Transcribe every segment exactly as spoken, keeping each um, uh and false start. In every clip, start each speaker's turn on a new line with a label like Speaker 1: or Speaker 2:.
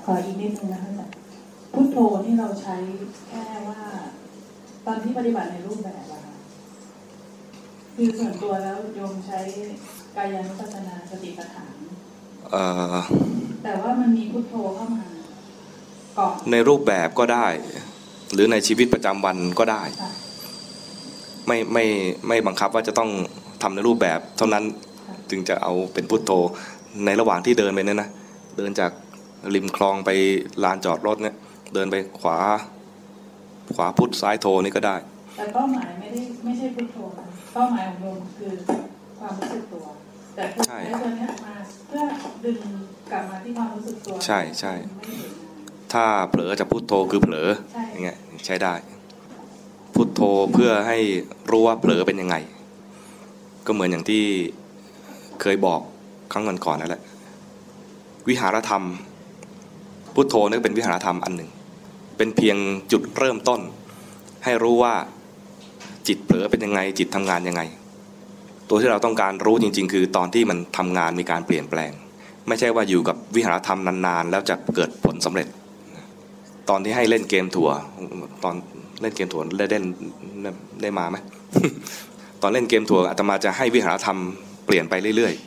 Speaker 1: ขออีกนิดนึงนะคะอาจารย์พุทโธนี่เราใช้แค่ว่าตอนที่ปฏิบัติในรูปแบบอะค่ะคือส่วนตัวแล้วโยมใช้กายานุปัสสนาสติปัฏฐานแต่ว่ามันมีพุทโธเข้ามาก่อน
Speaker 2: ในรูปแบบก็ได้หรือในชีวิตประจำวันก็ได้ไม่ไม่ไม่บังคับว่าจะต้องทำในรูปแบบเท่านั้นจึงจะเอาเป็นพุทโธในระหว่างที่เดินไปเนี่ยนะเดินจากริมคลองไปลานจอดรถเนี่ยเดินไปขวาขวาพุทซ้ายโธนี่ก็ได้
Speaker 1: แต่เป้าหมายไม่ได้ไม่ใช่พุทโธเป้าหมายของโยมคือความรู้สึกตัวแต่พุทโธตัวนี้มาเพื่อดึงกลับมาที่ความรู้สึกตัว
Speaker 2: ใช่ใช่ถ้าเผลอจะพุทโธคือเผลออย่างเงี้ยใช้ได้พุทโธเพื่อให้รู้ว่าเผลอเป็นยังไงก็เหมือนอย่างที่เคยบอกครั้งก่อนๆนั่นแหละวิหารธรรมพุทโธนี่เป็นวิหารธรรมอันหนึ่งเป็นเพียงจุดเริ่มต้นให้รู้ว่าจิตเผลอเป็นยังไงจิตทำงานยังไงตัวที่เราต้องการรู้จริงๆคือตอนที่มันทำงานมีการเปลี่ยนแปลงไม่ใช่ว่าอยู่กับวิหารธรรมนานๆแล้วจะเกิดผลสำเร็จตอนที่ให้เล่นเกมถั่วตอนเล่นเกมถั่วได้เล่นได้มาไหม ตอนเล่นเกมถั่วอาตมาจะให้วิหารธรรมเปลี่ยนไปเรื่อย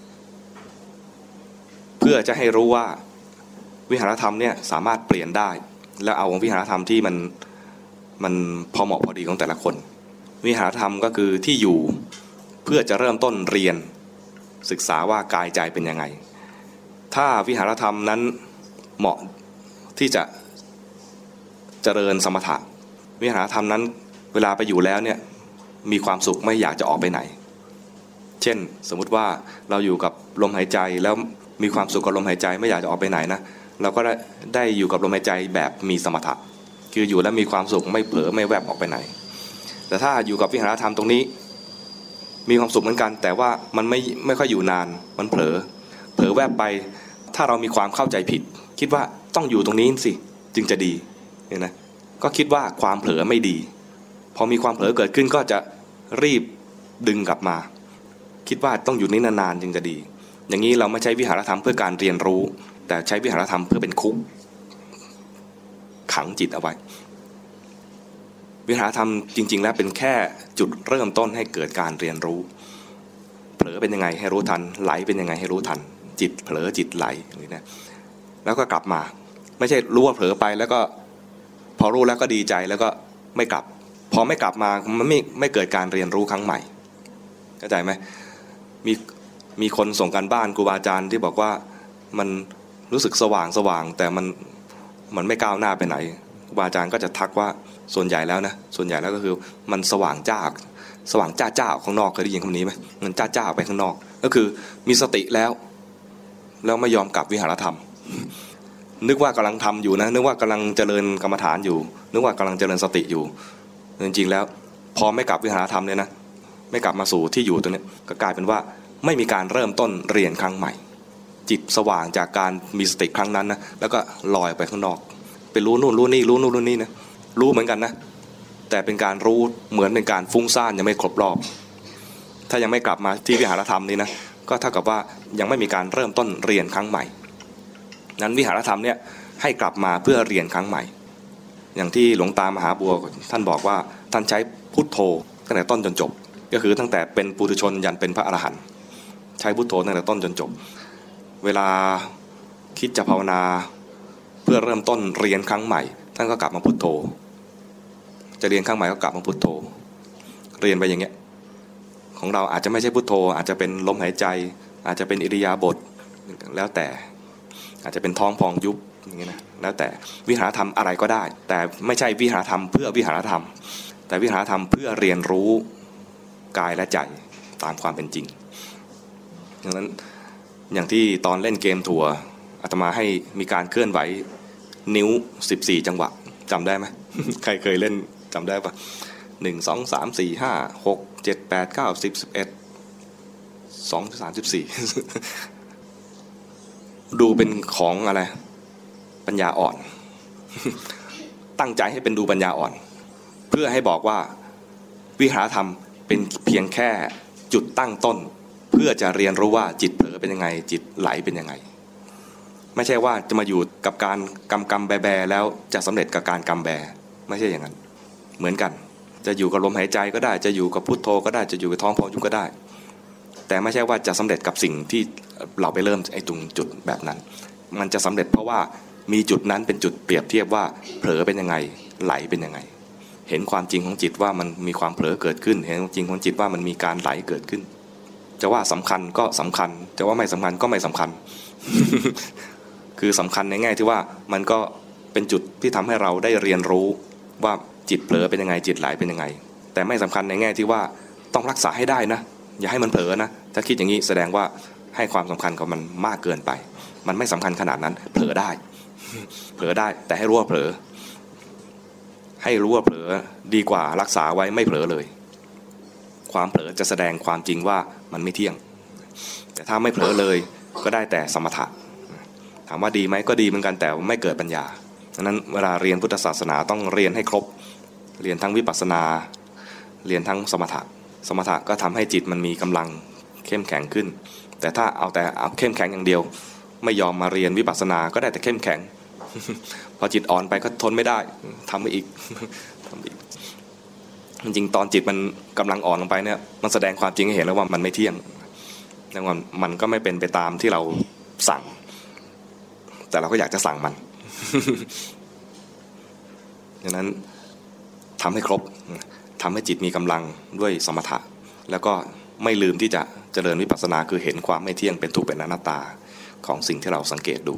Speaker 2: ๆเพื่อจะให้รู้ว่าวิหารธรรมเนี่ยสามารถเปลี่ยนได้แล้วเอาวิหารธรรมที่มันมันพอเหมาะพอดีของแต่ละคนวิหารธรรมก็คือที่อยู่เพื่อจะเริ่มต้นเรียนศึกษาว่ากายใจเป็นยังไงถ้าวิหารธรรมนั้นเหมาะที่จะเจริญสมถะวิหารธรรมนั้นเวลาไปอยู่แล้วเนี่ยมีความสุขไม่อยากจะออกไปไหนเช่นสมมุติว่าเราอยู่กับลมหายใจแล้วมีความสุขกับลมหายใจไม่อยากจะออกไปไหนนะเราก็ได้ได้อยู่กับลมหายใจแบบมีสมถะคืออยู่แล้วมีความสุขไม่เผลอไม่แวบออกไปไหนแต่ถ้าอยู่กับวิหารธรรมตรงนี้มีความสุขเหมือนกันแต่ว่ามันไม่ไม่ค่อยอยู่นานมันเผลอเผลอแวบไปถ้าเรามีความเข้าใจผิดคิดว่าต้องอยู่ตรงนี้สิจึงจะดีเห็นไหมก็คิดว่าความเผลอไม่ดีพอมีความเผลอเกิดขึ้นก็จะรีบดึงกลับมาคิดว่าต้องอยู่นี้นานๆจึงจะดีอย่างนี้เราไม่ใช้วิหารธรรมเพื่อการเรียนรู้แต่ใช้วิหารธรรมเพื่อเป็นคุกขังจิตเอาไว้วิหารธรรมจริงๆแล้วเป็นแค่จุดเริ่มต้นให้เกิดการเรียนรู้เผลอเป็นยังไงให้รู้ทันไหลเป็นยังไงให้รู้ทันจิตเผลอจิตไหลอย่างนี้นะแล้วก็กลับมาไม่ใช่รู้ว่าเผลอไปแล้วก็พอรู้แล้วก็ดีใจแล้วก็ไม่กลับพอไม่กลับมามันไม่ไม่เกิดการเรียนรู้ครั้งใหม่เข้าใจไหมมีมีคนส่งการบ้านครูบาอาจารย์ที่บอกว่ามันรู้สึกสว่างสว่างแต่มันมันไม่ก้าวหน้าไปไหนครูบาอาจารย์ก็จะทักว่าส่วนใหญ่แล้วนะส่วนใหญ่แล้วก็คือมันสว่างจ้าสว่างจ้าจ้าออกข้างนอกเคยได้ยินคำนี้ไหมมันจ้าจ้าออกไปข้างนอกก็คือมีสติแล้วแล้วไม่ยอมกลับวิหารธรรมนึกว่ากำลังทำอยู่นะนึกว่ากำลังเจริญกรรมฐานอยู่นึกว่ากำลังเจริญสติอยู่จริงๆแล้วพอไม่กลับวิหารธรรมเนี่ยนะไม่กลับมาสู่ที่อยู่ตัวนี้ก็กลายเป็นว่าไม่มีการเริ่มต้นเรียนครั้งใหม่จิตสว่างจากการมีสติครั้งนั้นนะแล้วก็ลอยไปข้างนอกไปรู้นู่นรู้นี่รู้นู่นรู้นี่นะรู้เหมือนกันนะแต่เป็นการรู้เหมือนเป็นการฟุ้งซ่านยังไม่ครบรอบถ้ายังไม่กลับมาที่วิหารธรรมนี้นะก็เท่ากับว่ายังไม่มีการเริ่มต้นเรียนครั้งใหม่นั้นวิหารธรรมเนี่ยให้กลับมาเพื่อเรียนครั้งใหม่อย่างที่หลวงตามหาบัวท่านบอกว่าท่านใช้พุทโธตั้งแต่ต้นจนจบก็คือตั้งแต่เป็นปุถุชนยันเป็นพระอรหันต์ใช้พุทโธตั้งแต่ต้นจนจบเวลาคิดจะภาวนาเพื่อเริ่มต้นเรียนครั้งใหม่ท่านก็กลับมาพุทโธจะเรียนครั้งใหม่ก็กลับมาพุทโธเรียนไปอย่างเงี้ยของเราอาจจะไม่ใช่พุทโธอาจจะเป็นลมหายใจอาจจะเป็นอิริยาบถแล้วแต่อาจจะเป็นท้องพองยุบอย่างเงี้ยนะแล้วแต่วิหารธรรมอะไรก็ได้แต่ไม่ใช่วิหารธรรมเพื่อวิหารธรรมแต่วิหารธรรมเพื่อเรียนรู้กายและใจตามความเป็นจริงดังนั้นอย่างที่ตอนเล่นเกมถั่วอาตมาให้มีการเคลื่อนไหวนิ้วสิบสี่จังหวะจำได้ไหม ใครเคยเล่นจำได้ปะหนึ่งสองสามสี่ห้าหกเจ็ดแปดเก้าสิบสิบเอ็ดสองสามสิบสี่ดูเป็นของอะไรปัญญาอ่อน ตั้งใจให้เป็นดูปัญญาอ่อนเพื่อให้บอกว่าวิหารธรรมเป็นเพียงแค่จุดตั้งต้นเพื่อจะเรียนรู้ว่าจิตเผลอเป็นยังไงจิตไหลเป็นยังไงไม่ใช่ว่าจะมาอยู่กับการกำกำแบแบแล้วจะสำเร็จกับการกำแบไม่ใช่อย่างนั้นเหมือนกันจะอยู่กับลมหายใจก็ได้จะอยู่กับพุทโธก็ได้จะอยู่กับท้องพองยุบก็ได้แต่ไม่ใช่ว่าจะสำเร็จกับสิ่งที่เราไปเริ่มไอ้ตรงจุดแบบนั้นมันจะสำเร็จเพราะว่ามีจุดนั้นเป็นจุดเปรียบเทียบว่าเผลอเป็นยังไงไหลเป็นยังไงเห็นความจริงของจิตว่ามันมีความเผลอเกิดขึ้นเห็นความจริงของจิตว่ามันมีการไหลเกิดขึ้นจะว่าสำคัญก็สำคัญจะว่าไม่สำคัญก็ไม่สำคัญ คือสำคัญในแง่ที่ว่ามันก็เป็นจุดที่ทำให้เราได้เรียนรู้ว่าจิตเผลอเป็นยังไงจิตไหลเป็นยังไงแต่ไม่สำคัญในแง่ที่ว่าต้องรักษาให้ได้นะอย่าให้มันเผลอนะถ้าคิดอย่างนี้แสดงว่าให้ความสำคัญกับมันมากเกินไปมันไม่สำคัญขนาดนั้นเผลอได้ เผลอได้แต่ให้รู้ว่าเผลอให้รู้ว่าเผลอดีกว่ารักษาไว้ไม่เผลอเลยความเผลอจะแสดงความจริงว่ามันไม่เที่ยงแต่ถ้าไม่เผลอเลยก็ได้แต่สมถะถามว่าดีไหมก็ดีเหมือนกันแต่ไม่เกิดปัญญาดังนั้นเวลาเรียนพุทธศาสนาต้องเรียนให้ครบเรียนทั้งวิปัสสนาเรียนทั้งสมถะสมถะก็ทำให้จิตมันมีกำลังเข้มแข็งขึ้นแต่ถ้าเอาแต่เอาเข้มแข็งอย่างเดียวไม่ยอมมาเรียนวิปัสสนาก็ได้แต่เข้มแข็ง พอจิตอ่อนไปก็ทนไม่ได้ทำไปอีก ทำอีกจริงๆตอนจิตมันกำลังอ่อนลงไปเนี่ยมันแสดงความจริงให้เห็นแล้วว่ามันไม่เที่ยงแล้วมันมันก็ไม่เป็นไปตามที่เราสั่งแต่เราก็อยากจะสั่งมัน ดังนั้นทำให้ครบทำให้จิตมีกำลังด้วยสมถะแล้วก็ไม่ลืมที่จะเจริญวิปัสสนาคือเห็นความไม่เที่ยงเป็นทุกข์เป็นอนัตตาของสิ่งที่เราสังเกตดู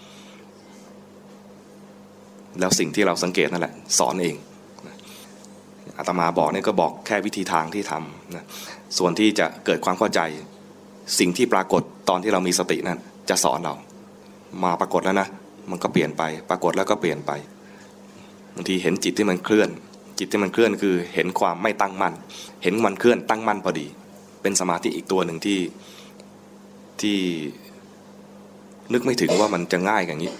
Speaker 2: แล้วสิ่งที่เราสังเกตนั่นแหละสอนเองอาตมาบอกนี่ก็บอกแค่วิธีทางที่ทำนะส่วนที่จะเกิดความเข้าใจสิ่งที่ปรากฏตอนที่เรามีสตินั้นจะสอนเรามาปรากฏแล้วนะมันก็เปลี่ยนไปปรากฏแล้วก็เปลี่ยนไปบางทีเห็นจิตที่มันเคลื่อนจิตที่มันเคลื่อนคือเห็นความไม่ตั้งมั่นเห็นมันเคลื่อนตั้งมั่นพอดีเป็นสมาธิอีกตัวหนึ่งที่ที่นึกไม่ถึงว่ามันจะง่ายอย่างนี้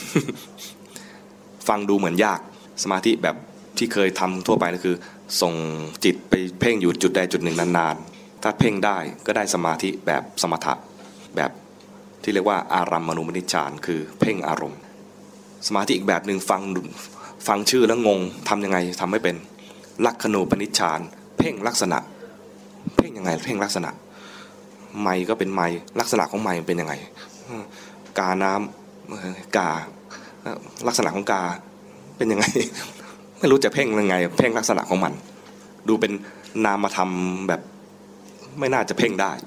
Speaker 2: ฟังดูเหมือนยากสมาธิแบบที่เคยทำทั่วไปก็คือส่งจิตไปเพ่งอยู่จุดใดจุดหนึ่งนานๆถ้าเพ่งได้ก็ได้สมาธิแบบสมถะแบบที่เรียกว่าอารัมมณูปนิชฌานคือเพ่งอารมณ์สมาธิอีกแบบหนึ่งฟังฟังชื่อแล้วงงทำยังไงทำไม่เป็นลักขณูปนิชฌานเพ่งลักษณะเพ่งยังไงเพ่งลักษณะไมก็เป็นไมลักษณะของไมเป็นยังไงกาน้ำกาลักษณะของกาเป็นยังไงไม่รู้จะเพ่งยังไงเพ่งลักษณะของมันดูเป็นนามธรรมแบบไม่น่าจะเพ่งได้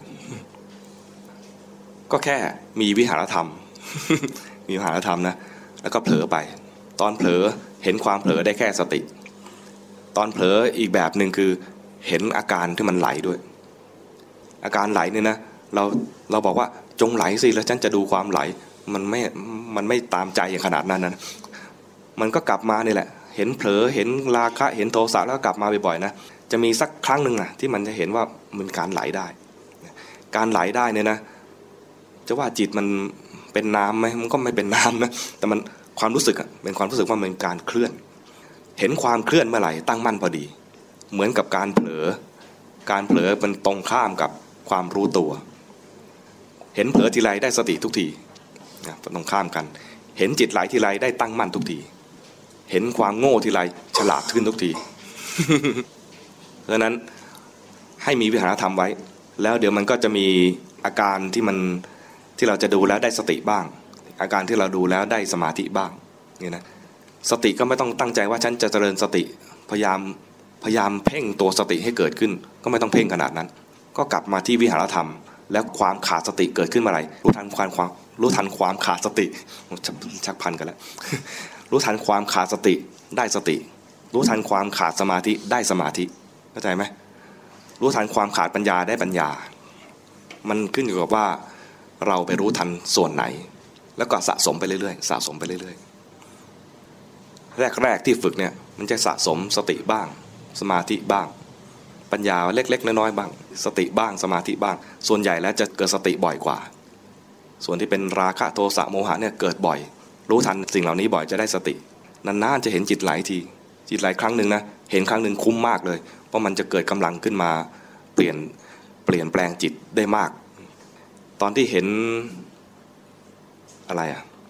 Speaker 2: ก็แค่มีวิหารธรรม มีวิหารธรรมนะแล้วก็เผลอไปตอนเผลอเห็นความเผลอได้แค่สติตอนเผลออีกแบบหนึ่งคือเห็นอาการที่มันไหลด้วยอาการไหลเนี่ยนะเราเราบอกว่าจงไหลสิแล้วฉันจะดูความไหลมันไม่มันไม่ตามใจอย่างขนาดนั้นนะมันก็กลับมานี่แหละเห็นเผลอเห็นราคะเห็นโทสะแล้วก็กลับมาบ่อยๆนะจะมีสักครั้งหนึ่งนะที่มันจะเห็นว่ามันการไหลได้การไหลได้เนี่ยนะจะว่าจิตมันเป็นน้ำไหมมันก็ไม่เป็นน้ำนะแต่มันความรู้สึกอ่ะเป็นความรู้สึกว่ามันเป็นการเคลื่อนเห็นความเคลื่อนเมื่อไหร่ตั้งมั่นพอดีเหมือนกับการเผลอการเผลอเป็นตรงข้ามกับความรู้ตัวเห็นเผลอทีไรได้สติทุกทีนะตรงข้ามกันเห็นจิตไหลทีไรได้ตั้งมั่นทุกทีเห็นความโง่ทีไรฉลาดขึ้นทุกที เพราะฉะนั้นให้มีวิหารธรรมไว้แล้วเดี๋ยวมันก็จะมีอาการที่มันที่เราจะดูแล้วได้สติบ้างอาการที่เราดูแล้วได้สมาธิบ้างนี่นะสติก็ไม่ต้องตั้งใจว่าฉันจะเจริญสติพยายามพยายามเพ่งตัวสติให้เกิดขึ้นก็ไม่ต้องเพ่งขนาดนั้นก็กลับมาที่วิหารธรรมแล้วความขาดสติเกิดขึ้นเมื่อไหร่รู้ทันความความรู้ทันความขาดสติชักพันกันแล้ว รู้ทันความขาดสติได้สติรู้ทันความขาดสมาธิได้สมาธิเข้าใจไหมรู้ทันความขาดปัญญาได้ปัญญามันขึ้นอยู่กับว่าเราไปรู้ทันส่วนไหนแล้วก็สะสมไปเรื่อยๆสะสมไปเรื่อยๆแรกๆที่ฝึกเนี่ยมันจะสะสมสติบ้างสมาธิบ้างปัญญาเล็กๆน้อยๆบ้างสติบ้างสมาธิบ้างส่วนใหญ่แล้วจะเกิดสติบ่อยกว่าส่วนที่เป็นราคะโทสะโมหะเนี่ยเกิดบ่อยรู้ทันสิ่งเหล่านี้บ่อยจะได้สตินานๆจะเห็นจิตไหลทีจิตไหลครั้งหนึ่งนะเห็นครั้งหนึ่งคุ้มมากเลยเพราะมันจะเกิดกำลังขึ้นมาเปลี่ยนเปลี่ยนแปลงจิตได้มากตอนที่เห็นอะไรอ่ะ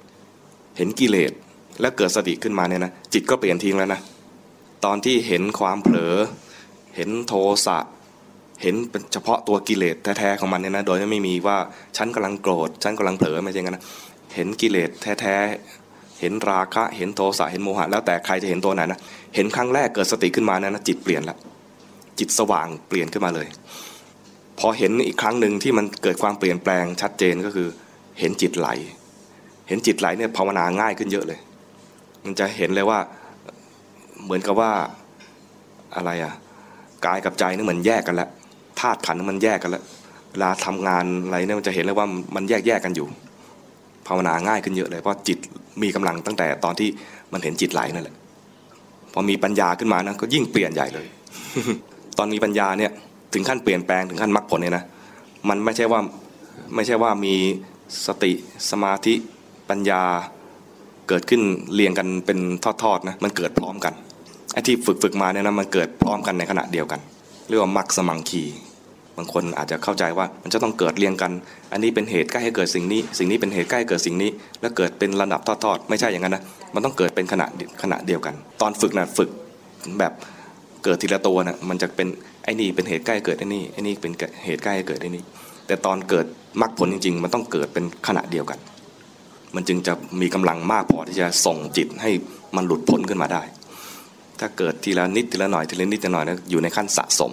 Speaker 2: เห็นกิเลสแล้วเกิดสติขึ้นมาเนี่ยนะจิตก็เปลี่ยนทิ้งแล้วนะตอนที่เห็นความเผลอเห็นโทสะเห็นเป็นเฉพาะตัวกิเลสแท้ๆของมันเนี่ยนะโดยไม่มีว่าฉันกำลังโกรธฉันกำลังเผลอไม่ใช่งั้นนะเห็นกิเลสแท้ๆเห็นราคะเห็นโทสะเห็นโมหะแล้วแต่ใครจะเห็นตัวไหนนะเห็นครั้งแรกเกิดสติขึ้นมานะนะจิตเปลี่ยนละจิตสว่างเปลี่ยนขึ้นมาเลยพอเห็นอีกครั้งหนึ่งที่มันเกิดความเปลี่ยนแปลงชัดเจนก็คือเห็นจิตไหลเห็นจิตไหลเนี่ยภาวนาง่ายขึ้นเยอะเลยมันจะเห็นเลยว่าเหมือนกับว่าอะไรอ่ะกายกับใจนี่เหมือนแยกกันแล้วธาตุขันธ์มันแยกกันแล้วเวลาทำงานอะไรเนี่ยมันจะเห็นเลยว่ามันแยกแยกกันอยู่ภาวนาง่ายขึ้นเยอะเลยเพราะจิตมีกำลังตั้งแต่ตอนที่มันเห็นจิตไหลนั่นแหละพอมีปัญญาขึ้นมานะก็ยิ่งเปลี่ยนใหญ่เลย ตอนมีปัญญาเนี่ยถึงขั้นเปลี่ยนแปลงถึงขั้นมรรคผลเนี่ยนะมันไม่ใช่ว่าไม่ใช่ว่ามีสติสมาธิปัญญาเกิดขึ้นเรียงกันเป็นทอดๆนะมันเกิดพร้อมกันไอ้ที่ฝึกฝึกมาเนี่ยนะมันเกิดพร้อมกันในขณะเดียวกันเรียกว่ามรรคสมังคีบางคนอาจจะเข้าใจว่ามันจะต้องเกิดเรียงกันอันนี้เป็นเหตุใกล้ให้เกิดสิ่งนี้สิ่งนี้เป็นเหตุใกล้ให้เกิดสิ่งนี้แล้วเกิดเป็นระดับทอดๆไม่ใช่อย่างนั้นนะมันต้องเกิดเป็นขณะขณะเดียวกันตอนฝึกนะฝึกแบบเกิดทีละตัวนะมันจะเป็นไอ้นี่เป็นเหตุใกล้เกิดไอ้นี่ไอ้นี่เป็นเหตุใกล้เกิดไอ้นี่แต่ตอนเกิดมรรคผลจริงๆมันต้องเกิดเป็นขณะเดียวกันมันจึงจะมีกำลังมากพอที่จะส่งจิตให้มันหลุดพ้นขึ้นมาได้ถ้าเกิดทีละนิดทีละหน่อยทีละนิดทีละหน่อยนะอยู่ในขั้นสะสม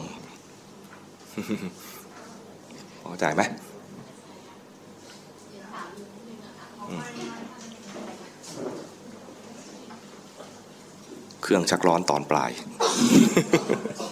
Speaker 2: เข้าใจไหมเครื่องชักร้อนตอนปลาย